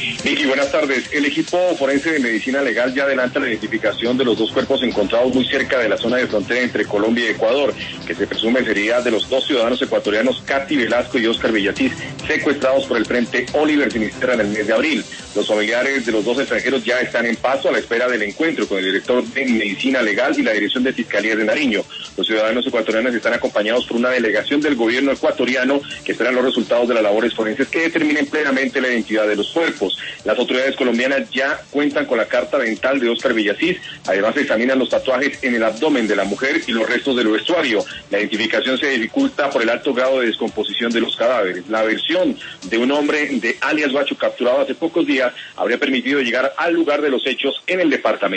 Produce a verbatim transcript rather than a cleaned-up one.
Vicky, buenas tardes. El equipo forense de medicina legal ya adelanta la identificación de los dos cuerpos encontrados muy cerca de la zona de frontera entre Colombia y Ecuador, que se presume sería de los dos ciudadanos ecuatorianos, Katy Velasco y Oscar Villasís, secuestrados por el Frente Oliver Sinisterra en el mes de abril. Los familiares de los dos extranjeros ya están en Pasto a la espera del encuentro con el director de medicina legal y la dirección de Fiscalía de Nariño. Los ciudadanos ecuatorianos están acompañados por una delegación del gobierno ecuatoriano que esperan los resultados de las labores forenses que determinen plenamente la identidad de los cuerpos. Las autoridades colombianas ya cuentan con la carta dental de Oscar Villasís. Además, examinan los tatuajes en el abdomen de la mujer y los restos del vestuario. La identificación se dificulta por el alto grado de descomposición de los cadáveres. La versión de un hombre de alias Bacho capturado hace pocos días habría permitido llegar al lugar de los hechos en el departamento.